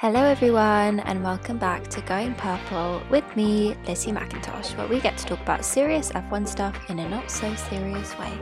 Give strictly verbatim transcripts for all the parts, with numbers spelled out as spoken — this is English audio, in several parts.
Hello everyone and welcome back to Going Purple with me, Lissy McIntosh, where we get to talk about serious F one stuff in a not so serious way.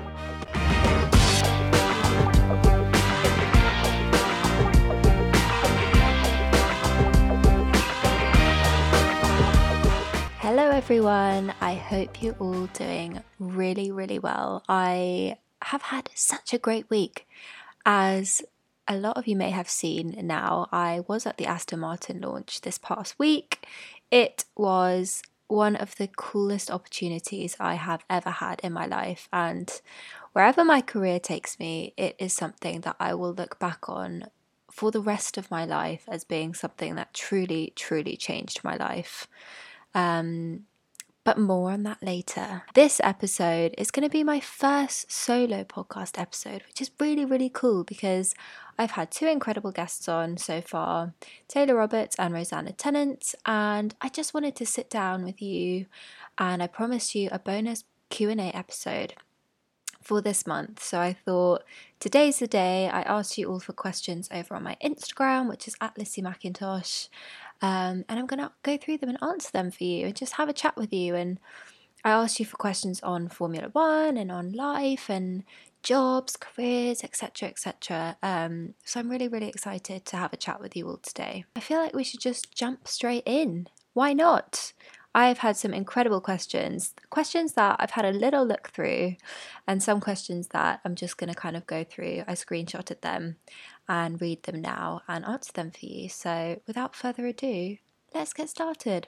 Hello everyone, I hope you're all doing really, really well. I have had such a great week. As a lot of you may have seen now, I was at the Aston Martin launch this past week. It was one of the coolest opportunities I have ever had in my life, and wherever my career takes me, it is something that I will look back on for the rest of my life as being something that truly, truly changed my life. Um, but more on that later. This episode is going to be my first solo podcast episode, which is really, really cool because I've had two incredible guests on so far, Taylor Roberts and Rosanna Tennant, and I just wanted to sit down with you and I promised you a bonus Q and A episode for this month. So I thought today's the day. I asked you all for questions over on my Instagram, which is at Lissy McIntosh. Um, and I'm going to go through them and answer them for you and just have a chat with you. And I asked you for questions on Formula One and on life and jobs, careers, et cetera, et cetera. Um, so I'm really, really excited to have a chat with you all today. I feel like we should just jump straight in. Why not? I've had some incredible questions, questions that I've had a little look through, and some questions that I'm just going to kind of go through. I screenshotted them and read them now and answer them for you. So without further ado, let's get started.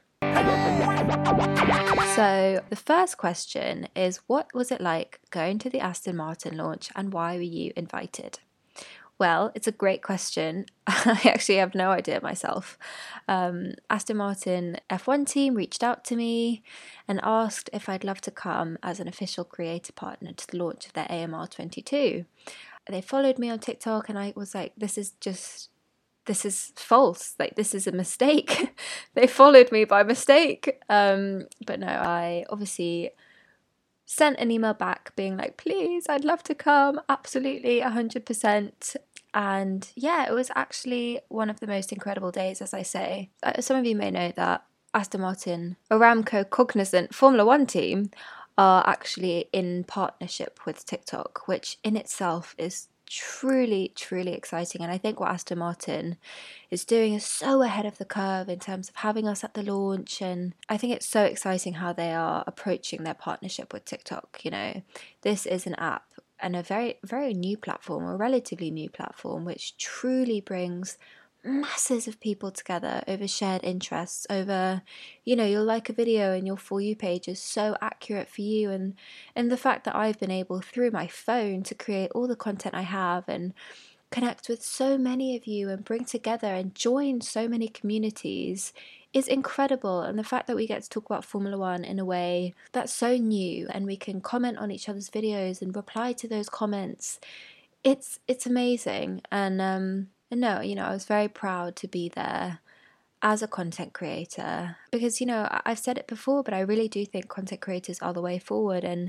So the first question is, what was it like going to the Aston Martin launch and why were you invited? Well, it's a great question. I actually have no idea myself. Um, Aston Martin F one team reached out to me and asked if I'd love to come as an official creator partner to the launch of their A M R twenty-two. They followed me on TikTok and I was like, this is just, this is false. Like, this is a mistake. They followed me by mistake. Um, but no, I obviously sent an email back being like, please, I'd love to come. Absolutely, one hundred percent. And yeah, it was actually one of the most incredible days, as I say. Uh, some of you may know that Aston Martin, Aramco Cognizant Formula One team are actually in partnership with TikTok, which in itself is truly, truly exciting. And I think what Aston Martin is doing is so ahead of the curve in terms of having us at the launch. And I think it's so exciting how they are approaching their partnership with TikTok. You know, this is an app and a very, very new platform, a relatively new platform, which truly brings masses of people together over shared interests, over, you know, you'll like a video and your For You page is so accurate for you, and and the fact that I've been able through my phone to create all the content I have and connect with so many of you and bring together and join so many communities is incredible. And the fact that we get to talk about Formula One in a way that's so new and we can comment on each other's videos and reply to those comments, it's it's amazing. And um and no, you know, I was very proud to be there as a content creator because, you know, I've said it before, but I really do think content creators are the way forward. And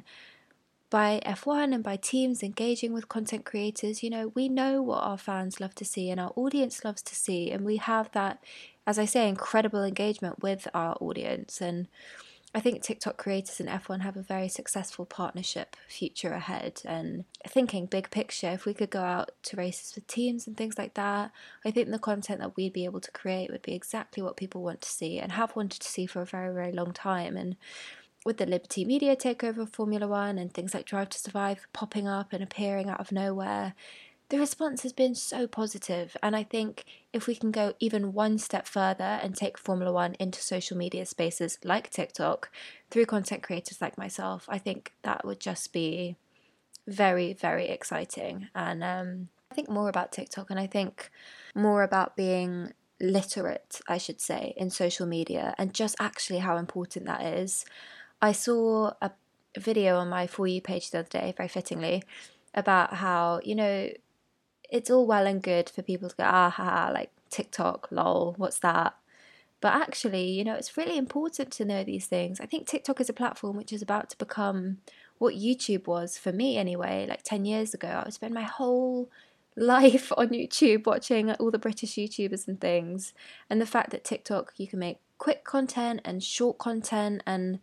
by F one and by teams engaging with content creators, you know, we know what our fans love to see and our audience loves to see. And we have that, as I say, incredible engagement with our audience. And I think TikTok creators and F one have a very successful partnership future ahead. And thinking big picture, if we could go out to races with teams and things like that, I think the content that we'd be able to create would be exactly what people want to see and have wanted to see for a very, very long time. And with the Liberty Media takeover of Formula One and things like Drive to Survive popping up and appearing out of nowhere, the response has been so positive. And I think if we can go even one step further and take Formula One into social media spaces like TikTok through content creators like myself, I think that would just be very, very exciting. And um, I think more about TikTok, and I think more about being literate, I should say, in social media and just actually how important that is. I saw a video on my For You page the other day, very fittingly, about how, you know, it's all well and good for people to go, ah, ha, ha, like TikTok, lol, what's that? But actually, you know, it's really important to know these things. I think TikTok is a platform which is about to become what YouTube was for me anyway, like ten years ago. I would spend my whole life on YouTube, watching all the British YouTubers and things, and the fact that TikTok, you can make quick content and short content and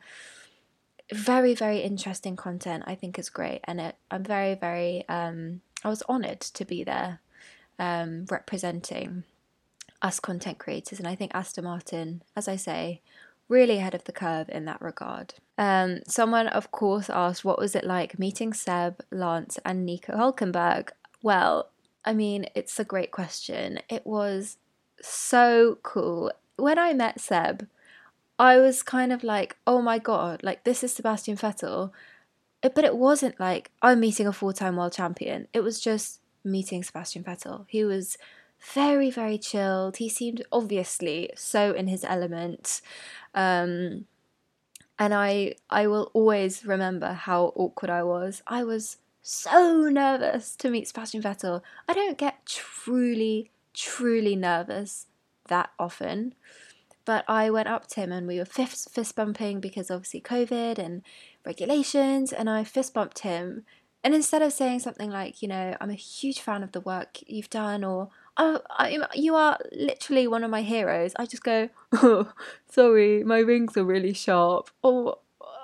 very, very interesting content, I think is great. And it, I'm very, very, um, I was honoured to be there um, representing us content creators. And I think Aston Martin, as I say, really ahead of the curve in that regard. Um, someone, of course, asked, what was it like meeting Seb, Lance, and Nico Hulkenberg? Well, I mean, it's a great question. It was so cool. When I met Seb, I was kind of like, oh my God, like this is Sebastian Vettel. But it wasn't like I'm meeting a four-time world champion. It was just meeting Sebastian Vettel. He was very, very chilled. He seemed obviously so in his element. Um, and I I will always remember how awkward I was. I was so nervous to meet Sebastian Vettel. I don't get truly, truly nervous that often. But I went up to him and we were fist, fist bumping because obviously COVID and regulations, and I fist bumped him. And instead of saying something like, you know, I'm a huge fan of the work you've done, or oh, I, you are literally one of my heroes, I just go, oh, sorry, my rings are really sharp. Or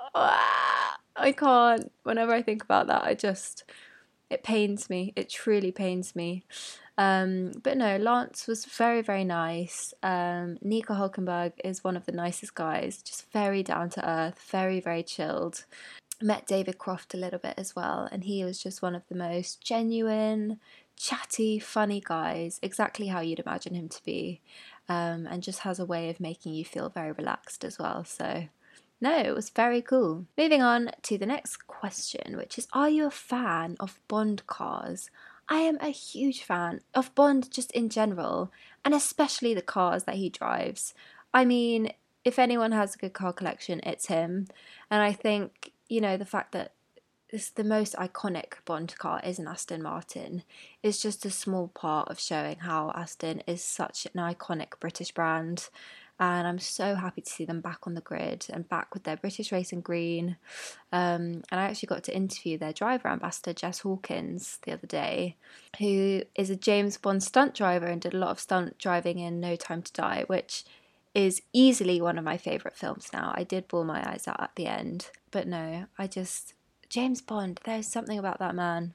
ah, I can't. Whenever I think about that, I just, it pains me. It truly pains me. Um, but no, Lance was very, very nice. Um, Nico Hulkenberg is one of the nicest guys, just very down to earth, very, very chilled. Met David Croft a little bit as well, and he was just one of the most genuine, chatty, funny guys, exactly how you'd imagine him to be, um, and just has a way of making you feel very relaxed as well. So no, it was very cool. Moving on to the next question, which is, are you a fan of Bond cars? I am a huge fan of Bond just in general, and especially the cars that he drives. I mean, if anyone has a good car collection, it's him. And I think, you know, the fact that it's the most iconic Bond car is an Aston Martin is just a small part of showing how Aston is such an iconic British brand. And I'm so happy to see them back on the grid and back with their British racing green. Um, and I actually got to interview their driver ambassador, Jess Hawkins, the other day, who is a James Bond stunt driver and did a lot of stunt driving in No Time to Die, which is easily one of my favourite films now. I did bawl my eyes out at the end. But no, I just... James Bond, there's something about that man.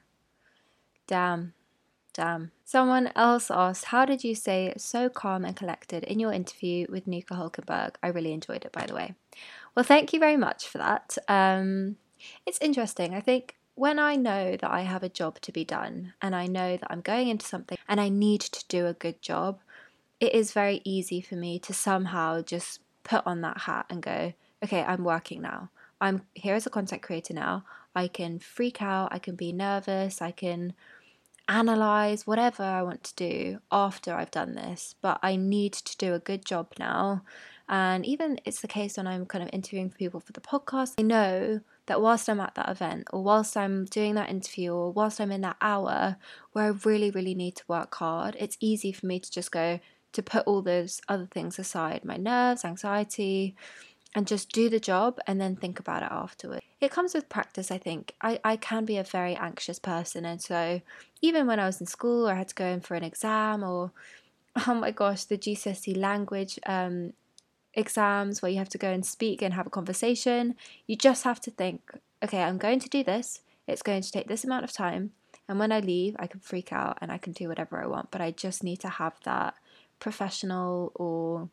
Damn. Damn. Someone else asked, how did you stay so calm and collected in your interview with Nico Hulkenberg? I really enjoyed it, by the way. Well, thank you very much for that. Um, it's interesting. I think when I know that I have a job to be done and I know that I'm going into something and I need to do a good job, it is very easy for me to somehow just put on that hat and go, okay, I'm working now. I'm here as a content creator now. I can freak out. I can be nervous. I can analyze whatever I want to do after I've done this, but I need to do a good job now. And even it's the case when I'm kind of interviewing for people for the podcast, I know that whilst I'm at that event or whilst I'm doing that interview or whilst I'm in that hour where I really, really need to work hard, it's easy for me to just go to put all those other things aside, my nerves, anxiety, and just do the job and then think about it afterwards. It comes with practice, I think. I, I can be a very anxious person, and so even when I was in school or I had to go in for an exam or, oh my gosh, the G C S E language um, exams where you have to go and speak and have a conversation, you just have to think, okay, I'm going to do this, it's going to take this amount of time, and when I leave, I can freak out and I can do whatever I want, but I just need to have that professional or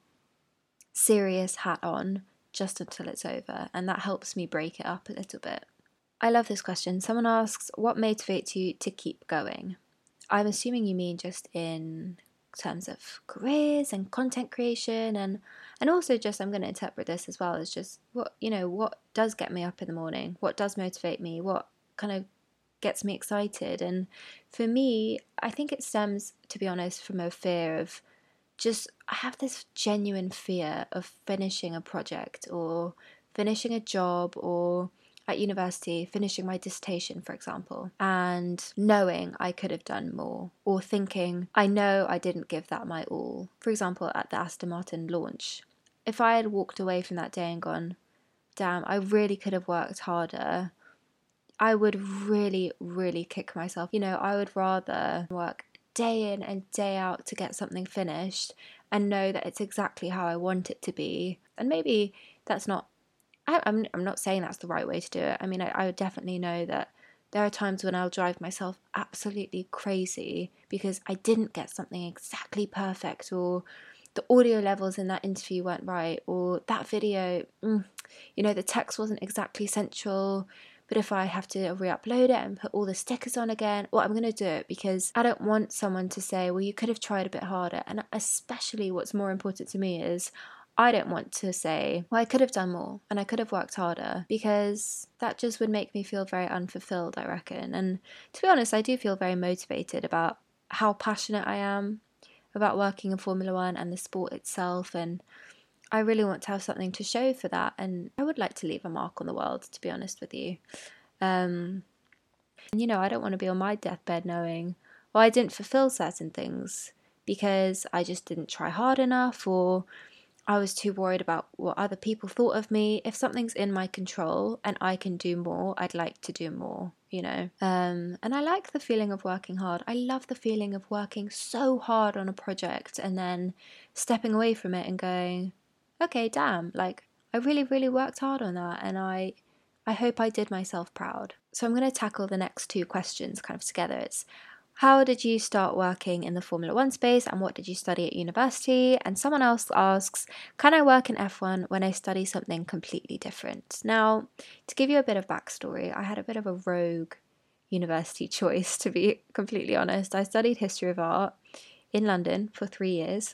serious hat on just until it's over, and that helps me break it up a little bit. I love this question. Someone asks, what motivates you to keep going? I'm assuming you mean just in terms of careers and content creation, and and also just, I'm going to interpret this as well as just what, you know, what does get me up in the morning, what does motivate me, what kind of gets me excited. And for me, I think it stems, to be honest, from a fear of just, I have this genuine fear of finishing a project or finishing a job or at university, finishing my dissertation, for example, and knowing I could have done more, or thinking, I know I didn't give that my all. For example, at the Aston Martin launch, if I had walked away from that day and gone, damn, I really could have worked harder, I would really, really kick myself. You know, I would rather work day in and day out to get something finished and know that it's exactly how I want it to be. And maybe that's not, I, I'm, I'm not saying that's the right way to do it. I mean, I, I would definitely know that there are times when I'll drive myself absolutely crazy because I didn't get something exactly perfect, or the audio levels in that interview weren't right, or that video, mm, you know, the text wasn't exactly central. But if I have to re-upload it and put all the stickers on again, well, I'm going to do it because I don't want someone to say, well, you could have tried a bit harder. And especially what's more important to me is I don't want to say, well, I could have done more and I could have worked harder, because that just would make me feel very unfulfilled, I reckon. And to be honest, I do feel very motivated about how passionate I am about working in Formula One and the sport itself. And I really want to have something to show for that. And I would like to leave a mark on the world, to be honest with you. Um, and, you know, I don't want to be on my deathbed knowing, well, I didn't fulfill certain things because I just didn't try hard enough, or I was too worried about what other people thought of me. If something's in my control and I can do more, I'd like to do more, you know. Um, and I like the feeling of working hard. I love the feeling of working so hard on a project and then stepping away from it and going, okay, damn, like I really, really worked hard on that, and I I hope I did myself proud. So I'm going to tackle the next two questions kind of together. It's, how did you start working in the Formula One space, and what did you study at university? And someone else asks, can I work in F one when I study something completely different? Now, to give you a bit of backstory, I had a bit of a rogue university choice, to be completely honest. I studied history of art in London for three years.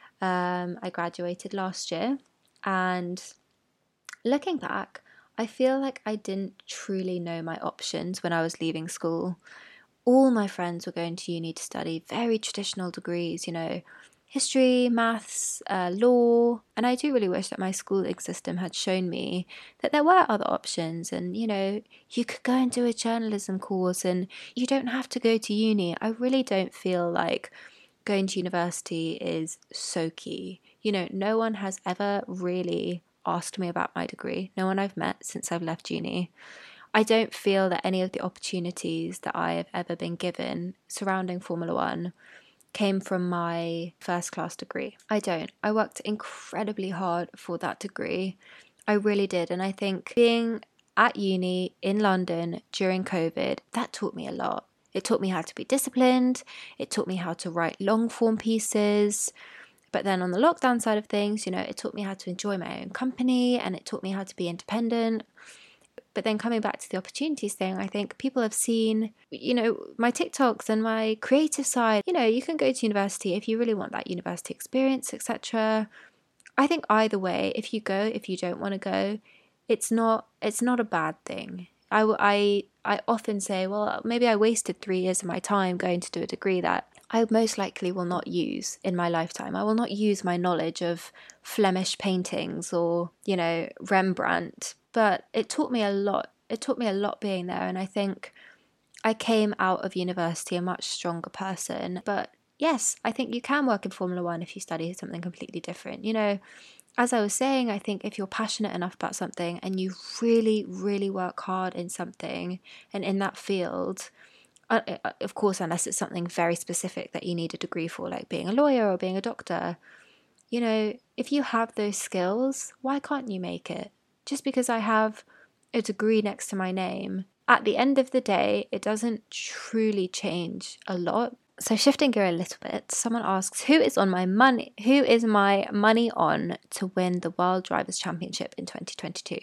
Um, I graduated last year, and looking back, I feel like I didn't truly know my options when I was leaving school. All my friends were going to uni to study very traditional degrees, you know, history, maths, uh, law. And I do really wish that my schooling system had shown me that there were other options. And, you know, you could go and do a journalism course and you don't have to go to uni. I really don't feel like going to university is so key. You know, no one has ever really asked me about my degree. No one I've met since I've left uni. I don't feel that any of the opportunities that I have ever been given surrounding Formula One came from my first class degree. I don't. I worked incredibly hard for that degree. I really did. And I think being at uni in London during COVID, that taught me a lot. It taught me how to be disciplined. It taught me how to write long form pieces. But then on the lockdown side of things, you know, it taught me how to enjoy my own company, and it taught me how to be independent. But then coming back to the opportunities thing, I think people have seen, you know, my TikToks and my creative side. You know, you can go to university if you really want that university experience, et cetera. I think either way, if you go, if you don't want to go, it's not it's not a bad thing. I, I, I often say, well, maybe I wasted three years of my time going to do a degree that I most likely will not use in my lifetime. I will not use my knowledge of Flemish paintings or, you know, Rembrandt. But it taught me a lot. It taught me a lot being there. And I think I came out of university a much stronger person. But yes, I think you can work in Formula One if you study something completely different. You know, as I was saying, I think if you're passionate enough about something and you really, really work hard in something and in that field, uh, of course, unless it's something very specific that you need a degree for, like being a lawyer or being a doctor, you know, if you have those skills, why can't you make it? Just because I have a degree next to my name, at the end of the day, it doesn't truly change a lot. So shifting gear a little bit, someone asks, who is on my money? Who is my money on to win the World Drivers' Championship in twenty twenty-two?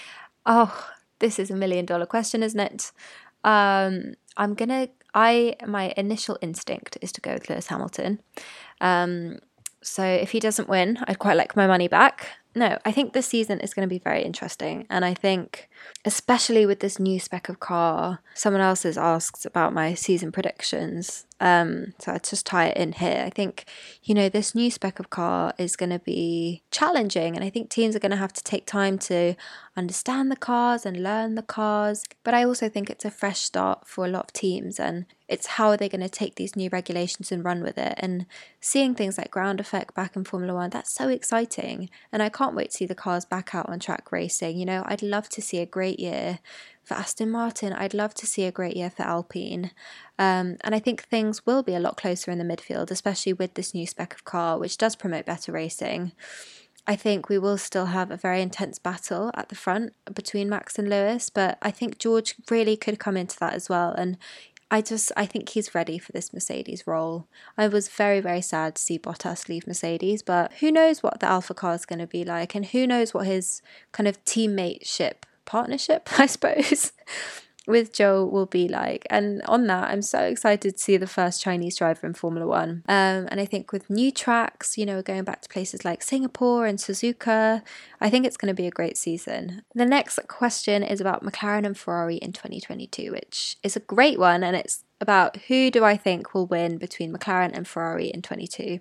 Oh, this is a million dollar question, isn't it? Um, I'm gonna. I my initial instinct is to go with Lewis Hamilton. Um, so if he doesn't win, I'd quite like my money back. No, I think this season is going to be very interesting. And I think, especially with this new spec of car, someone else has asked about my season predictions. Um, so I'll just tie it in here. I think, you know, this new spec of car is going to be challenging. And I think teams are going to have to take time to understand the cars and learn the cars. But I also think it's a fresh start for a lot of teams. And it's how are they going to take these new regulations and run with it. And seeing things like ground effect back in Formula One, that's so exciting. And I can't wait to see the cars back out on track racing. You know, I'd love to see a great year for Aston Martin, I'd love to see a great year for Alpine. Um, and I think things will be a lot closer in the midfield, especially with this new spec of car, which does promote better racing. I think we will still have a very intense battle at the front between Max and Lewis, but I think George really could come into that as well. And I just, I think he's ready for this Mercedes role. I was very, very sad to see Bottas leave Mercedes, but who knows what the Alpha car is going to be like, and who knows what his kind of teammateship, partnership, I suppose, with Joe will be like. And on that, I'm so excited to see the first Chinese driver in Formula One. Um, and I think with new tracks, you know, going back to places like Singapore and Suzuka, I think it's going to be a great season. The next question is about McLaren and Ferrari in twenty twenty-two, which is a great one. And it's about who do I think will win between McLaren and Ferrari in twenty-two.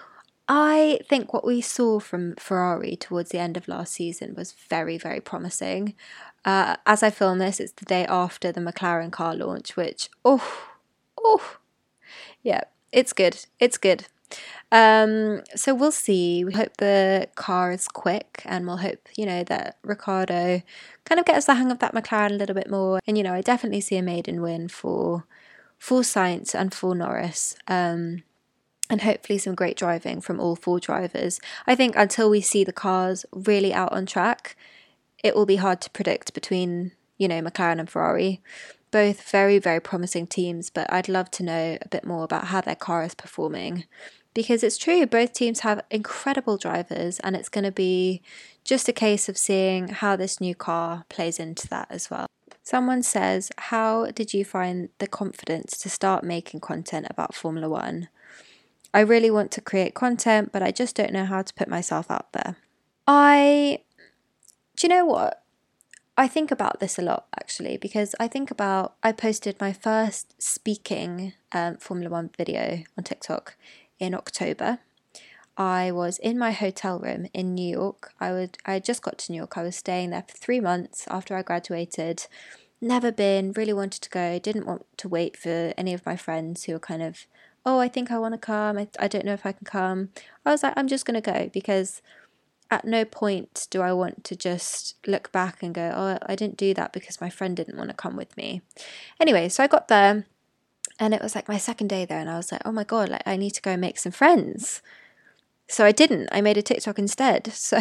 I think what we saw from Ferrari towards the end of last season was very, very promising. Uh, as I film this, it's the day after the McLaren car launch, which, oh, oh, yeah, it's good. It's good. Um, so we'll see. We hope the car is quick, and we'll hope, you know, that Ricciardo kind of gets the hang of that McLaren a little bit more. And, you know, I definitely see a maiden win for, for Sainz and for Norris. Um, and hopefully some great driving from all four drivers. I think until we see the cars really out on track, it will be hard to predict between, you know, McLaren and Ferrari. Both very, very promising teams, but I'd love to know a bit more about how their car is performing. Because it's true, both teams have incredible drivers, and it's going to be just a case of seeing how this new car plays into that as well. Someone says, how did you find the confidence to start making content about Formula One? I really want to create content, but I just don't know how to put myself out there. I, do you know what? I think about this a lot, actually, because I think about, I posted my first speaking um, Formula One video on TikTok in October. I was in my hotel room in New York. I would, I just got to New York. I was staying there for three months after I graduated. Never been, really wanted to go, didn't want to wait for any of my friends who were kind of, oh, I think I want to come, I, I don't know if I can come. I was like, I'm just going to go, because at no point do I want to just look back and go, oh, I didn't do that because my friend didn't want to come with me. Anyway, so I got there, and it was like my second day there, and I was like, oh my God, like I need to go make some friends. So I didn't. I made a TikTok instead. So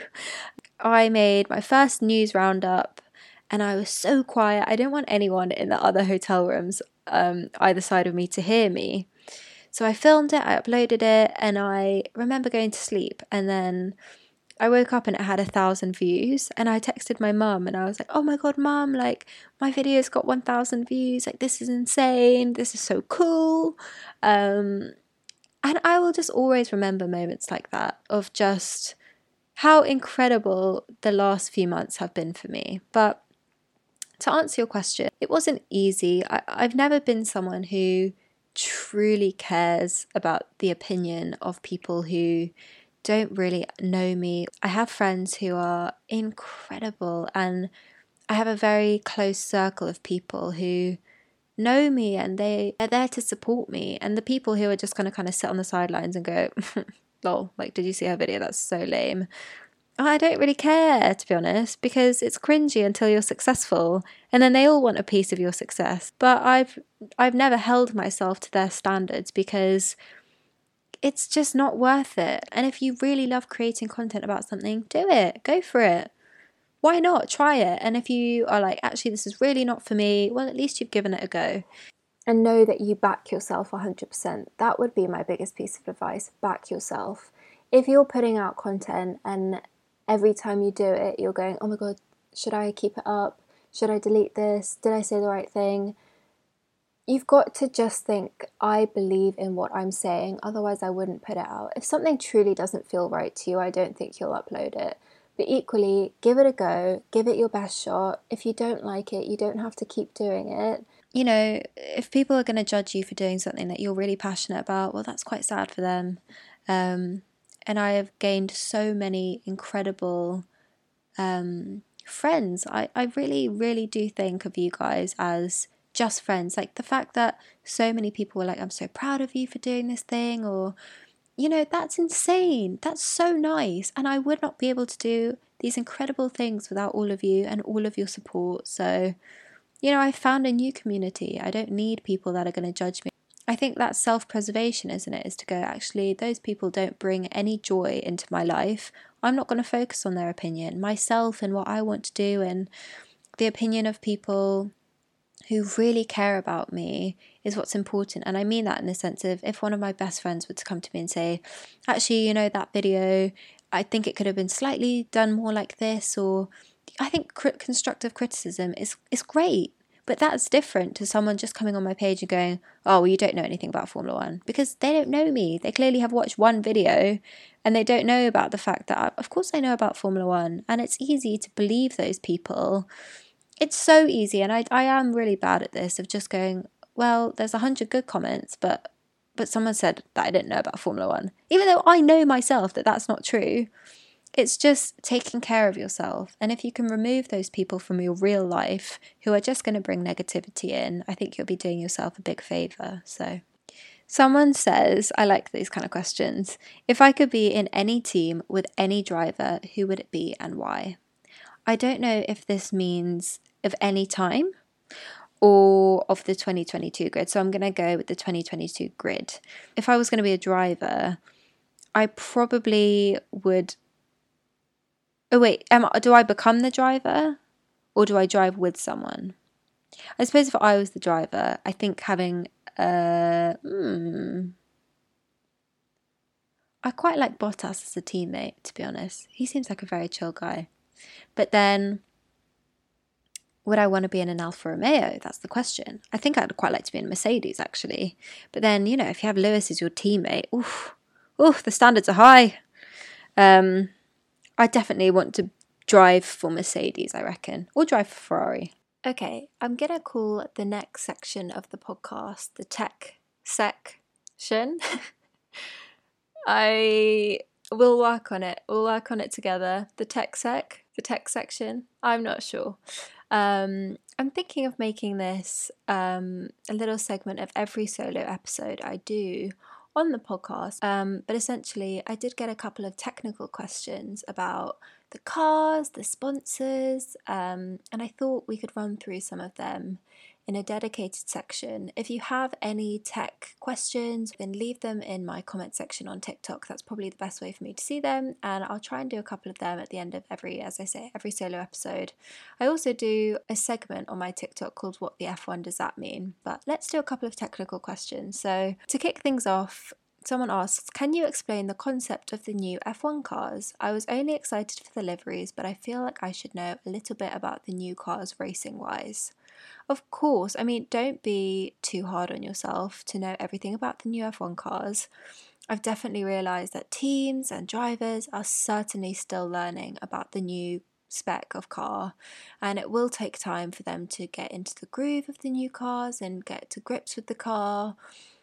I made my first news roundup, and I was so quiet. I didn't want anyone in the other hotel rooms um, either side of me to hear me. So I filmed it, I uploaded it, and I remember going to sleep, and then I woke up and it had a thousand views, and I texted my mum, and I was like, oh my God, mum, like my video's got one thousand views, like this is insane, this is so cool. Um, and I will just always remember moments like that of just how incredible the last few months have been for me. But to answer your question, it wasn't easy. I, I've never been someone who truly cares about the opinion of people who don't really know me. I have friends who are incredible, and I have a very close circle of people who know me, and they are there to support me. And the people who are just going to kind of sit on the sidelines and go, lol, like, did you see her video? That's so lame. I don't really care, to be honest, because it's cringy until you're successful, and then they all want a piece of your success. But I've I've never held myself to their standards, because it's just not worth it. And if you really love creating content about something, do it. Go for it. Why not? Try it. And if you are like, actually, this is really not for me, well, at least you've given it a go. And know that you back yourself one hundred percent. That would be my biggest piece of advice. Back yourself. If you're putting out content and every time you do it, you're going, oh my God, should I keep it up? Should I delete this? Did I say the right thing? You've got to just think, I believe in what I'm saying, otherwise I wouldn't put it out. If something truly doesn't feel right to you, I don't think you'll upload it. But equally, give it a go, give it your best shot. If you don't like it, you don't have to keep doing it. You know, if people are going to judge you for doing something that you're really passionate about, well, that's quite sad for them. Um, and I have gained so many incredible um, friends. I, I really, really do think of you guys as just friends. Like the fact that so many people were like, I'm so proud of you for doing this thing, or, you know, that's insane. That's so nice. And I would not be able to do these incredible things without all of you and all of your support. So, you know, I found a new community. I don't need people that are going to judge me. I think that's self-preservation, isn't it? Is to go, actually, those people don't bring any joy into my life. I'm not going to focus on their opinion. Myself and what I want to do and the opinion of people who really care about me is what's important. And I mean that in the sense of, if one of my best friends were to come to me and say, actually, you know, that video, I think it could have been slightly done more like this, or I think constructive criticism is, is great. But that's different to someone just coming on my page and going, oh, well, you don't know anything about Formula One, because they don't know me. They clearly have watched one video and they don't know about the fact that, I, of course, I know about Formula One. And it's easy to believe those people. It's so easy. And I, I am really bad at this, of just going, well, there's a hundred good comments, but but someone said that I didn't know about Formula One. Even though I know myself that that's not true. It's just taking care of yourself. And if you can remove those people from your real life who are just going to bring negativity in, I think you'll be doing yourself a big favour. So, someone says, I like these kind of questions, if I could be in any team with any driver, who would it be and why? I don't know if this means of any time or of the twenty twenty-two grid. So I'm going to go with the twenty twenty-two grid. If I was going to be a driver, I probably would... Oh wait, am, do I become the driver or do I drive with someone? I suppose if I was the driver, I think having a... Hmm, I quite like Bottas as a teammate, to be honest. He seems like a very chill guy. But then, would I want to be in an Alfa Romeo? That's the question. I think I'd quite like to be in a Mercedes, actually. But then, you know, if you have Lewis as your teammate, oof, oof, the standards are high. Um... I definitely want to drive for Mercedes, I reckon, or drive for Ferrari. Okay, I'm going to call the next section of the podcast the tech section. I will work on it. We'll work on it together. The tech sec, the tech section. I'm not sure. Um, I'm thinking of making this um, a little segment of every solo episode I do on the podcast, um, but essentially I did get a couple of technical questions about the cars, the sponsors, um, and I thought we could run through some of them in a dedicated section. If you have any tech questions, then leave them in my comment section on TikTok. That's probably the best way for me to see them, and I'll try and do a couple of them at the end of every, as I say, every solo episode. I also do a segment on my TikTok called What the F one Does That Mean? But let's do a couple of technical questions. So to kick things off, someone asks, can you explain the concept of the new F one cars? I was only excited for the liveries, but I feel like I should know a little bit about the new cars racing-wise. Of course, I mean, don't be too hard on yourself to know everything about the new F one cars. I've definitely realised that teams and drivers are certainly still learning about the new spec of car, and it will take time for them to get into the groove of the new cars and get to grips with the car.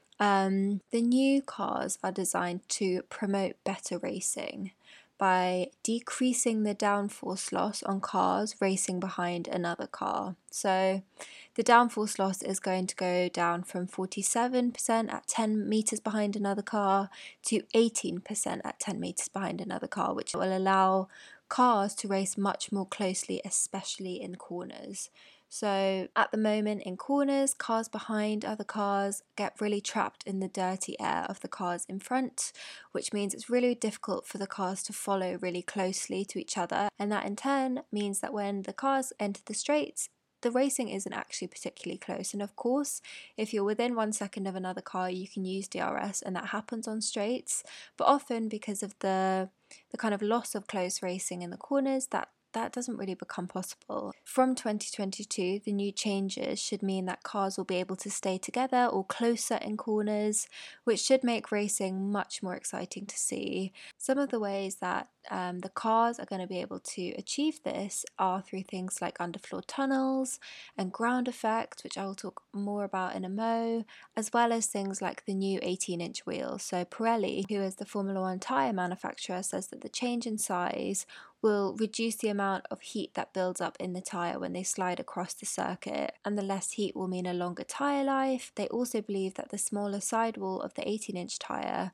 Um, the new cars are designed to promote better racing by decreasing the downforce loss on cars racing behind another car. So the downforce loss is going to go down from forty-seven percent at ten metres behind another car to eighteen percent at ten metres behind another car, which will allow cars to race much more closely, especially in corners. So at the moment in corners, cars behind other cars get really trapped in the dirty air of the cars in front, which means it's really difficult for the cars to follow really closely to each other. And that in turn means that when the cars enter the straights, the racing isn't actually particularly close. And of course, if you're within one second of another car, you can use D R S, and that happens on straights. But often because of the the kind of loss of close racing in the corners, that that doesn't really become possible. From twenty twenty-two, the new changes should mean that cars will be able to stay together or closer in corners, which should make racing much more exciting to see. Some of the ways that um, the cars are going to be able to achieve this are through things like underfloor tunnels and ground effect, which I will talk more about in a mo, as well as things like the new eighteen inch wheels. So Pirelli, who is the Formula One tyre manufacturer, says that the change in size will reduce the amount of heat that builds up in the tyre when they slide across the circuit, and the less heat will mean a longer tyre life. They also believe that the smaller sidewall of the eighteen inch tyre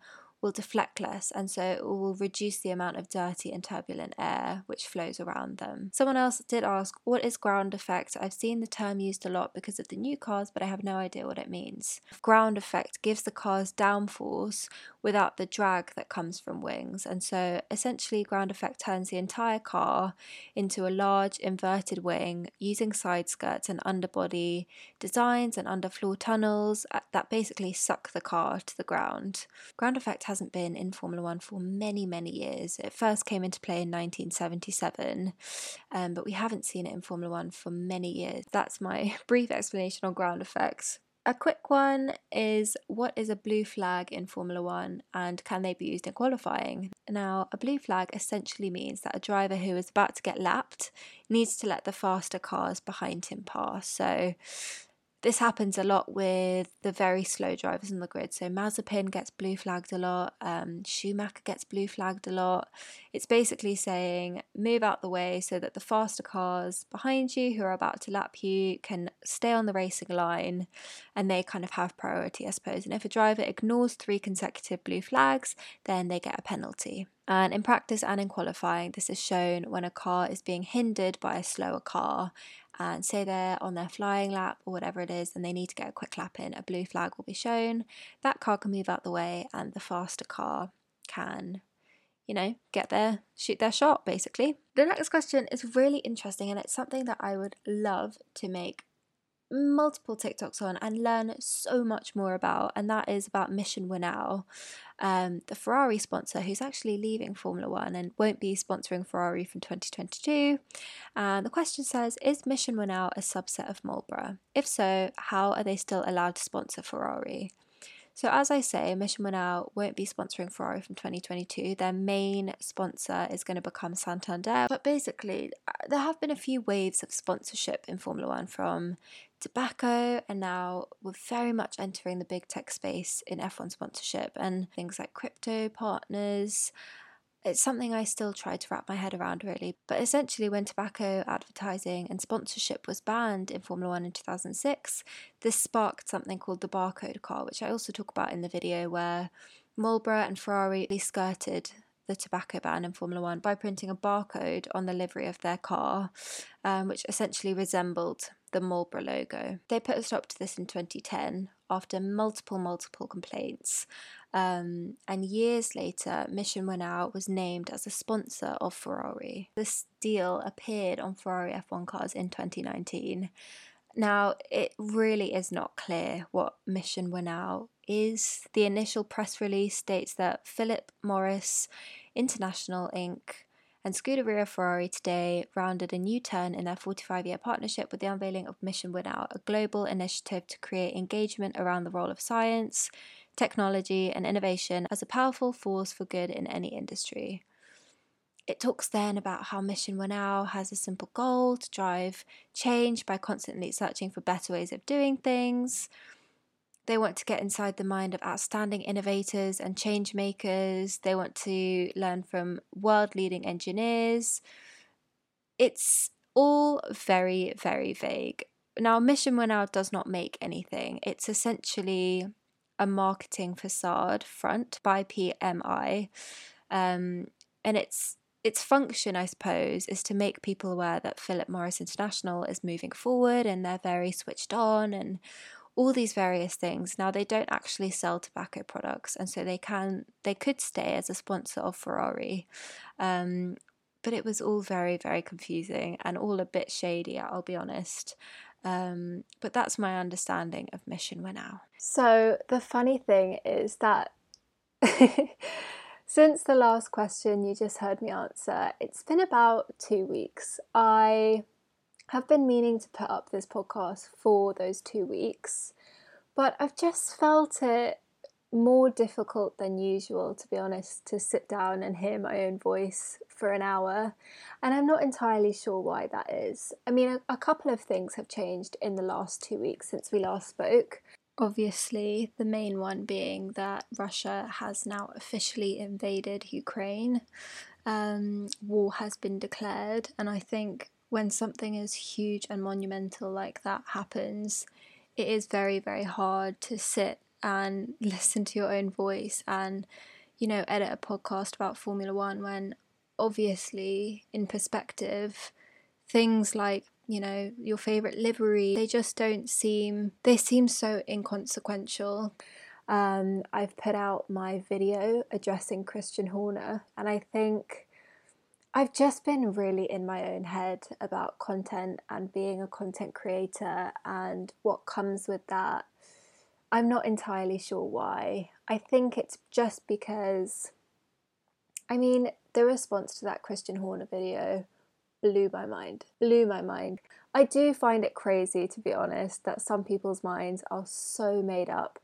will deflect less, and so it will reduce the amount of dirty and turbulent air which flows around them. Someone else did ask, what is ground effect? I've seen the term used a lot because of the new cars, but I have no idea what it means. Ground effect gives the car's downforce without the drag that comes from wings, and so essentially ground effect turns the entire car into a large inverted wing using side skirts and underbody designs and underfloor tunnels that basically suck the car to the ground. Ground effect hasn't been in Formula One for many, many years. It first came into play in nineteen seventy-seven, um, but we haven't seen it in Formula One for many years. That's my brief explanation on ground effects. A quick one is, what is a blue flag in Formula One and can they be used in qualifying? Now, a blue flag essentially means that a driver who is about to get lapped needs to let the faster cars behind him pass. So this happens a lot with the very slow drivers on the grid. So Mazepin gets blue flagged a lot, um, Schumacher gets blue flagged a lot. It's basically saying move out the way so that the faster cars behind you who are about to lap you can stay on the racing line and they kind of have priority, I suppose. And if a driver ignores three consecutive blue flags, then they get a penalty. And in practice and in qualifying, this is shown when a car is being hindered by a slower car, and say they're on their flying lap or whatever it is and they need to get a quick lap in, a blue flag will be shown. That car can move out the way and the faster car can, you know, get there, shoot their shot, basically. The next question is really interesting, and it's something that I would love to make multiple TikToks on and learn so much more about, and that is about Mission Winnow, um, the Ferrari sponsor who's actually leaving Formula One and won't be sponsoring Ferrari from twenty twenty-two. And the question says, is Mission Winnow a subset of Marlboro? If so, how are they still allowed to sponsor Ferrari? So as I say, Mission Winnow won't be sponsoring Ferrari from twenty twenty-two. Their main sponsor is going to become Santander. But basically, there have been a few waves of sponsorship in Formula One, from tobacco, and now we're very much entering the big tech space in F one sponsorship, and things like crypto partners. It's something I still try to wrap my head around, really. But essentially, when tobacco advertising and sponsorship was banned in Formula One in two thousand six, this sparked something called the barcode car, which I also talk about in the video, where Marlboro and Ferrari skirted the tobacco ban in Formula One by printing a barcode on the livery of their car, um, which essentially resembled the Marlboro logo. They put a stop to this in twenty ten after multiple, multiple complaints. Um, and years later, Mission Winnow was named as a sponsor of Ferrari. This deal appeared on Ferrari F one cars in twenty nineteen. Now, it really is not clear what Mission Winnow is. The initial press release states that Philip Morris International Incorporated and Scuderia Ferrari today rounded a new turn in their forty-five-year partnership with the unveiling of Mission Winnow, a global initiative to create engagement around the role of science, technology, and innovation as a powerful force for good in any industry. It talks then about how Mission Winnow has a simple goal to drive change by constantly searching for better ways of doing things. They want to get inside the mind of outstanding innovators and change makers. They want to learn from world-leading engineers. It's all very, very vague. Now, Mission Winnow does not make anything. It's essentially a marketing facade front by P M I. Um, and its its function, I suppose, is to make people aware that Philip Morris International is moving forward and they're very switched on and all these various things. Now, they don't actually sell tobacco products, and so they can they could stay as a sponsor of Ferrari. Um, but it was all very, very confusing and all a bit shady, I'll be honest. Um, but that's my understanding of Mission Winnow. So the funny thing is that since the last question you just heard me answer, it's been about two weeks. I have been meaning to put up this podcast for those two weeks, but I've just felt it more difficult than usual, to be honest, to sit down and hear my own voice for an hour, and I'm not entirely sure why that is. I mean, a, a couple of things have changed in the last two weeks since we last spoke. Obviously, the main one being that Russia has now officially invaded Ukraine. Um, war has been declared, and I think when something as huge and monumental like that happens, it is very, very hard to sit and listen to your own voice and, you know, edit a podcast about Formula One when obviously, in perspective, things like, you know, your favourite livery, they just don't seem, they seem so inconsequential. Um, I've put out my video addressing Christian Horner, and I think I've just been really in my own head about content and being a content creator and what comes with that. I'm not entirely sure why. I think it's just because, I mean, the response to that Christian Horner video blew my mind, blew my mind. I do find it crazy, to be honest, that some people's minds are so made up,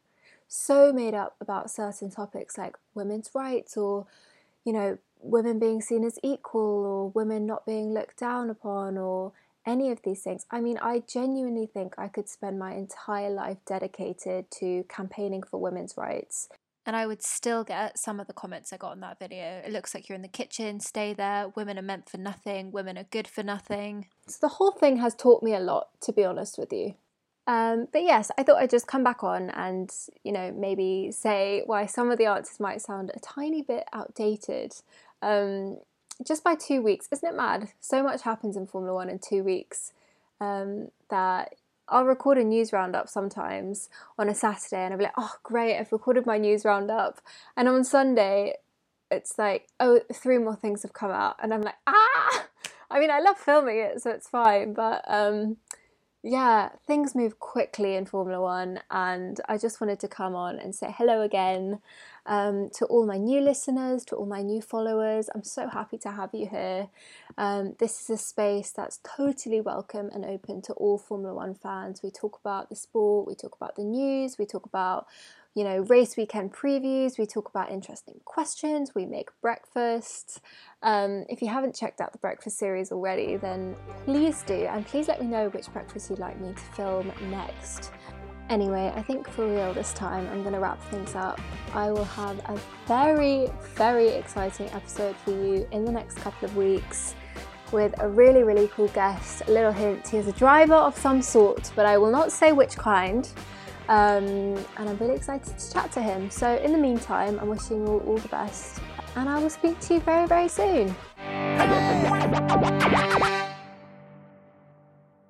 so made up about certain topics like women's rights, or, you know, women being seen as equal, or women not being looked down upon, or any of these things. I mean, I genuinely think I could spend my entire life dedicated to campaigning for women's rights, and I would still get some of the comments I got on that video. It looks like you're in the kitchen, stay there, women are meant for nothing, women are good for nothing. So the whole thing has taught me a lot, to be honest with you. Um, but yes, I thought I'd just come back on and, you know, maybe say why some of the answers might sound a tiny bit outdated. Um, just by two weeks, isn't it mad? So much happens in Formula One in two weeks um, that I'll record a news roundup sometimes on a Saturday and I'll be like, oh great, I've recorded my news roundup. And on Sunday, it's like, oh, three more things have come out. And I'm like, ah! I mean, I love filming it, so it's fine. But um, yeah, things move quickly in Formula One, and I just wanted to come on and say hello again um, to all my new listeners, to all my new followers. I'm so happy to have you here. Um, this is a space that's totally welcome and open to all Formula One fans. We talk about the sport, we talk about the news, we talk about, you know, race weekend previews, we talk about interesting questions, we make breakfast. Um, if you haven't checked out the breakfast series already, then please do, and please let me know which breakfast you'd like me to film next. Anyway, I think for real this time I'm going to wrap things up. I will have a very, very exciting episode for you in the next couple of weeks with a really, really cool guest. A little hint, he is a driver of some sort, but I will not say which kind. Um, and I'm really excited to chat to him. So in the meantime, I'm wishing you all, all the best, and I will speak to you very, very soon.